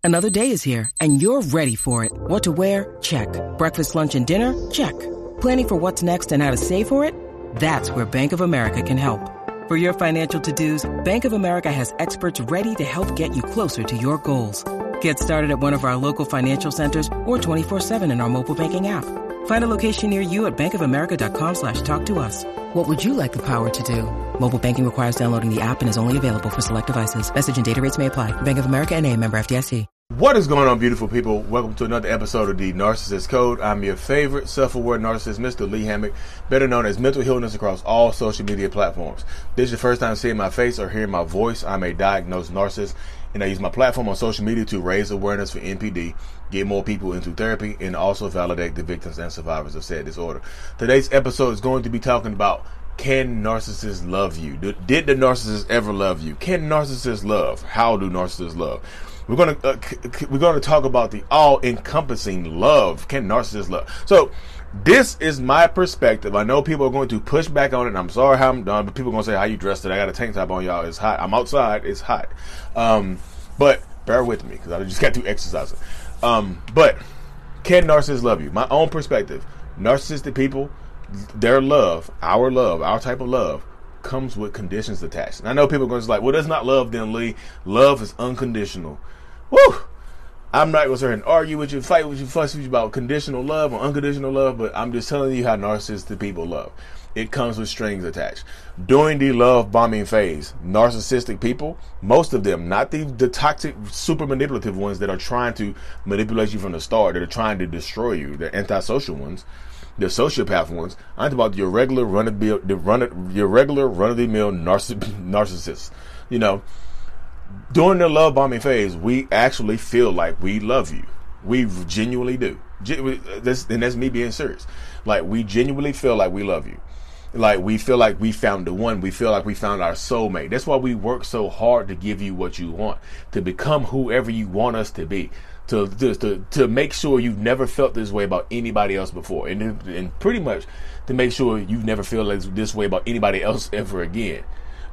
Another day is here, and you're ready for it. What to wear? Check. Breakfast, lunch, and dinner? Check. Planning for what's next and how to save for it? That's where Bank of America can help. For your financial to-dos, Bank of America has experts ready to help get you closer to your goals. Get started at one of our local financial centers or 24/7 in our mobile banking app. Find a location near you at bankofamerica.com/talktous. What would you like the power to do? Mobile banking requires downloading the app and is only available for select devices. Message and data rates may apply. Bank of America N.A., member FDIC. What is going on, beautiful people? Welcome to another episode of The Narcissist Code. I'm your favorite self-aware narcissist, Mr. Lee Hammock, better known as Mental Healness across all social media platforms. This is your first time seeing my face or hearing my voice. I'm a diagnosed narcissist, and I use my platform on social media to raise awareness for NPD, get more people into therapy, and also validate the victims and survivors of said disorder. Today's episode is going to be talking about, can narcissists love you? Did the narcissist ever love you? Can narcissists love? How do narcissists love? We're gonna talk about the all-encompassing love. Can narcissists love? So this is my perspective. I know people are going to push back on it, and I'm sorry how I'm done, but people are gonna say, how you dressed today? I got a tank top on, y'all. It's hot. I'm outside. It's hot. But bear with me because I just got through exercising. But can narcissists love you? My own perspective. Narcissistic people, their love, our type of love, comes with conditions attached. And I know people are going to be like, well, that's not love then, Lee. Love is unconditional. Woo! I'm not going to sit here and argue with you, fight with you, fuss with you about conditional love or unconditional love, but I'm just telling you how narcissistic people love. It comes with strings attached. During the love bombing phase, narcissistic people, most of them, not the toxic, super manipulative ones that are trying to manipulate you from the start, that are trying to destroy you, the antisocial ones, the sociopath ones. I'm talking about your regular run-of-the-mill narcissists. You know, during the love bombing phase, we actually feel like we love you. We genuinely do. And that's me being serious. Like, we genuinely feel like we love you. Like, we feel like we found the one. We feel like we found our soulmate. That's why we work so hard to give you what you want, to become whoever you want us to be. To make sure you've never felt this way about anybody else before, and pretty much to make sure you've never felt this way about anybody else ever again.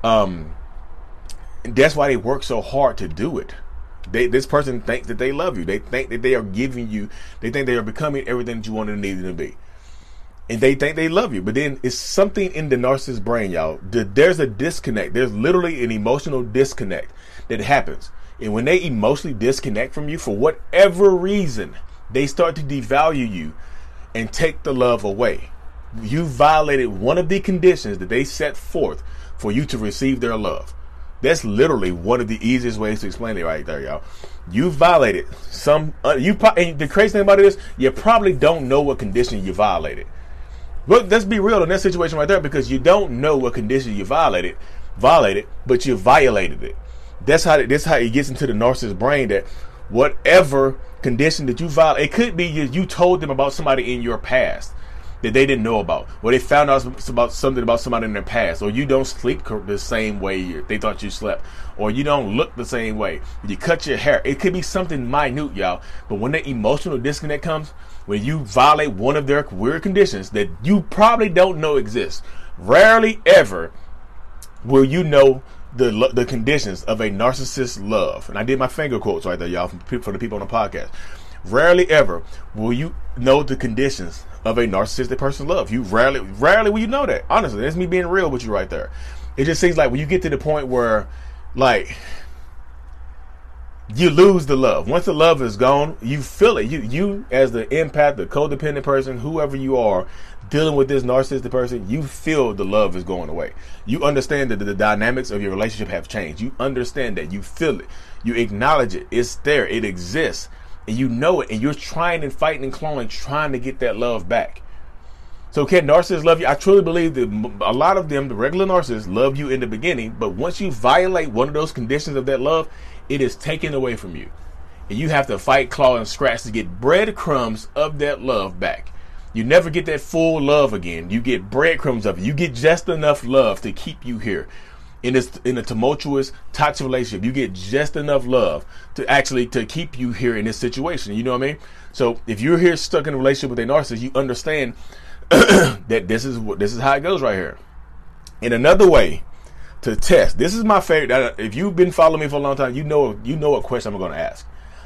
That's why they work so hard to do it. This person thinks that they love you. They think that they are giving you. They think they are becoming everything that you wanted and needed to be, and they think they love you. But then it's something in the narcissist's brain, y'all. There's a disconnect. There's literally an emotional disconnect that happens. And when they emotionally disconnect from you for whatever reason, they start to devalue you and take the love away. You violated one of the conditions that they set forth for you to receive their love. That's literally one of the easiest ways to explain it right there, y'all. You violated some. And the crazy thing about it is, you probably don't know what condition you violated. But let's be real in that situation right there, because you don't know what condition you violated, but you violated it. That's how it gets into the narcissist's brain, that whatever condition that you violate, it could be you told them about somebody in your past that they didn't know about, or they found out about somebody in their past, or you don't sleep the same way they thought you slept, or you don't look the same way, you cut your hair. It could be something minute, y'all, but when that emotional disconnect comes, when you violate one of their weird conditions that you probably don't know exist, rarely ever will you know the conditions of a narcissist's love. And I did my finger quotes right there, y'all, for the people on the podcast. Rarely ever will you know the conditions of a narcissistic person's love. You rarely will you know that. Honestly, that's me being real with you right there. It just seems like when you get to the point where, like, you lose the love. Once the love is gone, you feel it. You as the empath, the codependent person, whoever you are, dealing with this narcissistic person, you feel the love is going away. You understand that the dynamics of your relationship have changed. You understand that. You feel it. You acknowledge it. It's there. It exists. And you know it. And you're trying and fighting and clawing, trying to get that love back. So can narcissists love you? I truly believe that a lot of them, the regular narcissists, love you in the beginning. But once you violate one of those conditions of that love, it is taken away from you. And you have to fight, claw, and scratch to get breadcrumbs of that love back. You never get that full love again. You get breadcrumbs of it. You get just enough love to keep you here. In a tumultuous, toxic relationship, you get just enough love to keep you here in this situation. You know what I mean? So if you're here stuck in a relationship with a narcissist, you understand that this is how it goes right here. In another way to test, this is my favorite. If you've been following me for a long time, you know what question I'm going to ask.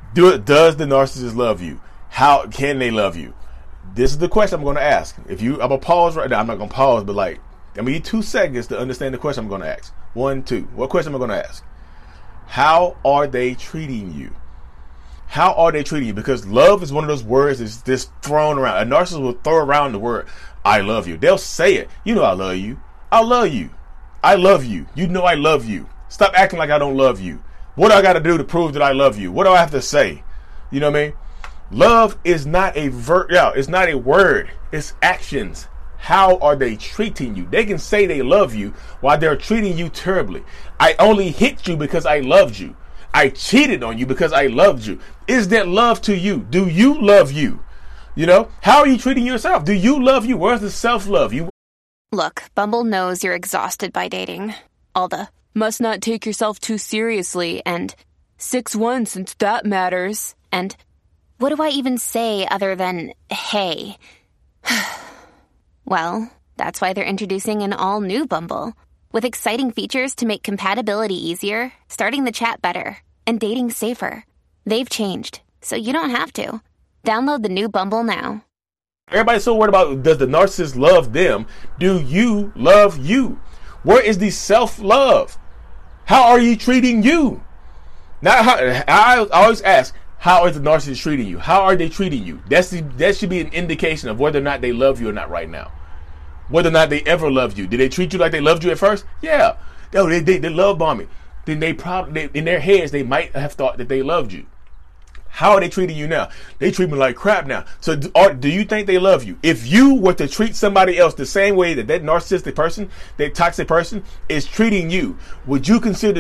Does the narcissist love you? How can they love you? This is the question I'm going to ask. I'm going to pause right now. I'm not going to pause, but I'm going to need 2 seconds to understand the question I'm going to ask. 1, 2. What question am I going to ask? How are they treating you? How are they treating you? Because love is one of those words that's just thrown around. A narcissist will throw around the word, I love you. They'll say it. You know I love you. I love you. I love you. You know I love you. Stop acting like I don't love you. What do I got to do to prove that I love you? What do I have to say? You know what I mean? Love is not a it's not a word. It's actions. How are they treating you? They can say they love you while they're treating you terribly. I only hit you because I loved you. I cheated on you because I loved you. Is that love to you? Do you love you? You know, how are you treating yourself? Do you love you? Where's the self-love? Look, Bumble knows you're exhausted by dating. All the must not take yourself too seriously and 6'1" since that matters. And what do I even say other than, hey? Well, that's why they're introducing an all-new Bumble with exciting features to make compatibility easier, starting the chat better, and dating safer. They've changed, so you don't have to. Download the new Bumble now. Everybody's so worried about, does the narcissist love them? Do you love you? Where is the self-love? How are you treating you? I always ask, how is the narcissist treating you? How are they treating you? That should be an indication of whether or not they love you or not right now. Whether or not they ever loved you. Did they treat you like they loved you at first? Yeah. No, they love bombing. Then they probably, in their heads, they might have thought that they loved you. How are they treating you now? They treat me like crap now. So do you think they love you? If you were to treat somebody else the same way that narcissistic person, that toxic person is treating you, would you consider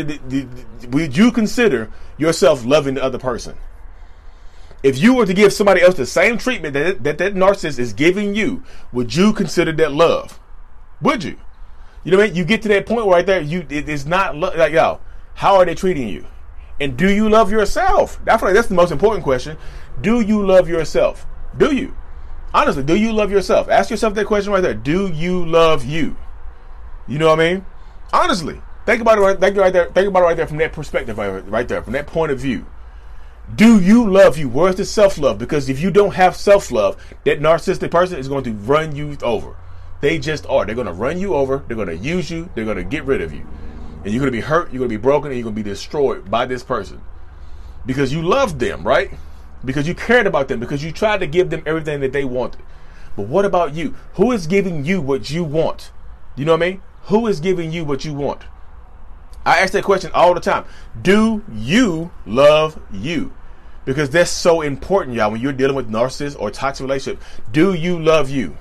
yourself loving the other person? If you were to give somebody else the same treatment that narcissist is giving you, would you consider that love? Would you? You know what I mean? You get to that point right there, it's not like, yo, how are they treating you? And do you love yourself? I feel like that's the most important question. Do you love yourself? Do you? Honestly, do you love yourself? Ask yourself that question right there. Do you love you? You know what I mean? Honestly, think about it right there. Think about it right there from that perspective, right there, from that point of view. Do you love you? Where's the self-love? Because if you don't have self-love, that narcissistic person is going to run you over. They just are. They're going to run you over. They're going to use you. They're going to get rid of you. And you're going to be hurt, you're going to be broken, and you're going to be destroyed by this person. Because you loved them, right? Because you cared about them. Because you tried to give them everything that they wanted. But what about you? Who is giving you what you want? You know what I mean? Who is giving you what you want? I ask that question all the time. Do you love you? Because that's so important, y'all, when you're dealing with narcissists or toxic relationships. Do you love you?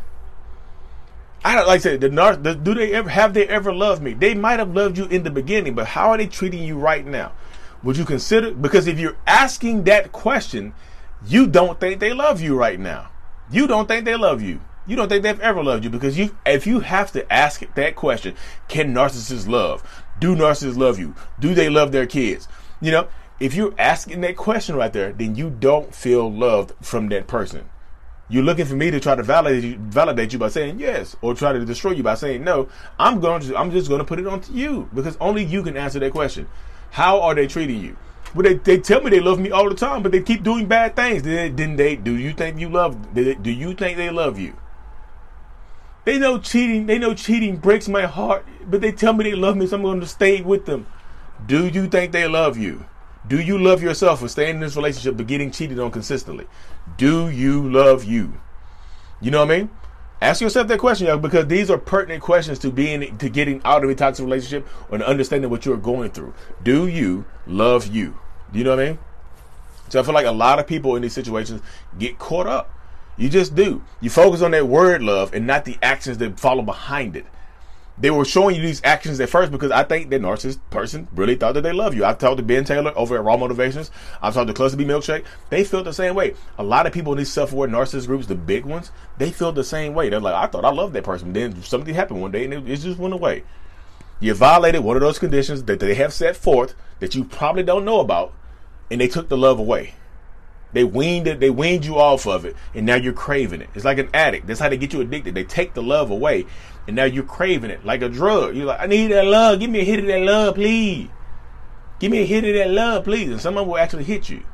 I don't like to say, have they ever loved me? They might have loved you in the beginning, but how are they treating you right now? Would you consider, because if you're asking that question, you don't think they love you right now. You don't think they love you. You don't think they've ever loved you, because if you have to ask that question, can narcissists love? Do narcissists love you? Do they love their kids? You know, if you're asking that question right there, then you don't feel loved from that person. You're looking for me to try to validate you by saying yes, or try to destroy you by saying no. I'm just going to put it on to you, because only you can answer that question. How are they treating you? Well, they tell me they love me all the time, but they keep doing bad things. Didn't they? Do you think do you think they love you? They know cheating breaks my heart, but they tell me they love me, so I'm going to stay with them. Do you think they love you? Do you love yourself for staying in this relationship but getting cheated on consistently? Do you love you? You know what I mean? Ask yourself that question, y'all, because these are pertinent questions to getting out of a toxic relationship or to understanding what you're going through. Do you love you? Do you know what I mean? So I feel like a lot of people in these situations get caught up. You just do. You focus on that word love and not the actions that follow behind it. They were showing you these actions at first because I think that narcissist person really thought that they love you. I've talked to Ben Taylor over at Raw Motivations. I've talked to Cluster B Milkshake. They feel the same way. A lot of people in these self-aware narcissist groups, the big ones, they feel the same way. They're like, I thought I loved that person. Then something happened one day and it just went away. You violated one of those conditions that they have set forth that you probably don't know about, and they took the love away. They weaned you off of it, and now you're craving it. It's like an addict. That's how they get you addicted. They take the love away, and now you're craving it like a drug. You're like, I need that love. Give me a hit of that love, please. Give me a hit of that love, please. And someone will actually hit you.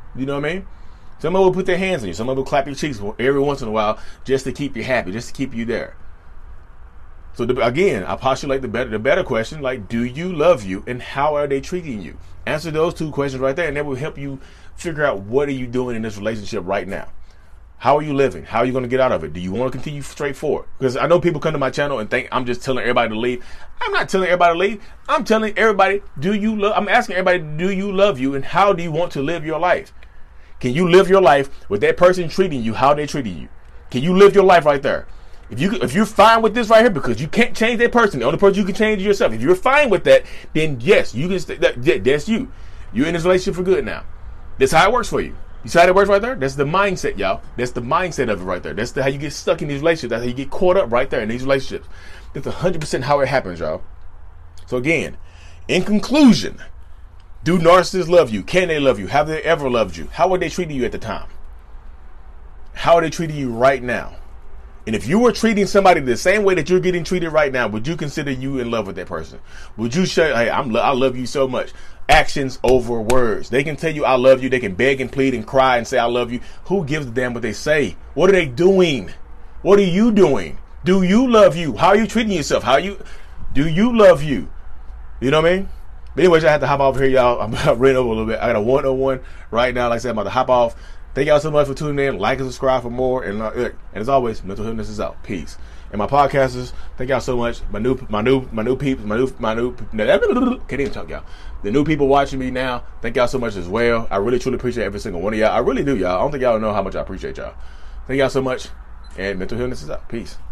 You know what I mean? Someone will put their hands on you. Someone will clap your cheeks every once in a while just to keep you happy, just to keep you there. So again, I postulate the better question, like, do you love you and how are they treating you? Answer those two questions right there, and that will help you figure out what are you doing in this relationship right now. How are you living? How are you going to get out of it? Do you want to continue straight forward? Because I know people come to my channel and think I'm just telling everybody to leave. I'm not telling everybody to leave. I'm telling everybody, I'm asking everybody, do you love you and how do you want to live your life? Can you live your life with that person treating you how they treating you? Can you live your life right there? If you're fine with this right here, because you can't change that person, the only person you can change is yourself. If you're fine with that, then yes, you can. That's you. You're in this relationship for good now. That's how it works for you. You see how it works right there? That's the mindset, y'all. That's the mindset of it right there. That's how you get stuck in these relationships. That's how you get caught up right there in these relationships. That's 100% how it happens, y'all. So again, in conclusion, do narcissists love you? Can they love you? Have they ever loved you? How are they treating you at the time? How are they treating you right now? And if you were treating somebody the same way that you're getting treated right now, would you consider you in love with that person? Would you say, hey, I love you so much? Actions over words. They can tell you I love you. They can beg and plead and cry and say I love you. Who gives a damn what they say? What are they doing? What are you doing? Do you love you? How are you treating yourself? Do you love you? You know what I mean? But anyways, I have to hop off here, y'all. I'm running over a little bit. I got a 101 right now. Like I said, I'm about to hop off. Thank y'all so much for tuning in. Like and subscribe for more. And as always, Mental Healness is out. Peace. And my podcasters, thank y'all so much. My new peeps, can't even talk, y'all. The new people watching me now, thank y'all so much as well. I really truly appreciate every single one of y'all. I really do, y'all. I don't think y'all know how much I appreciate y'all. Thank y'all so much. And Mental Healness is out. Peace.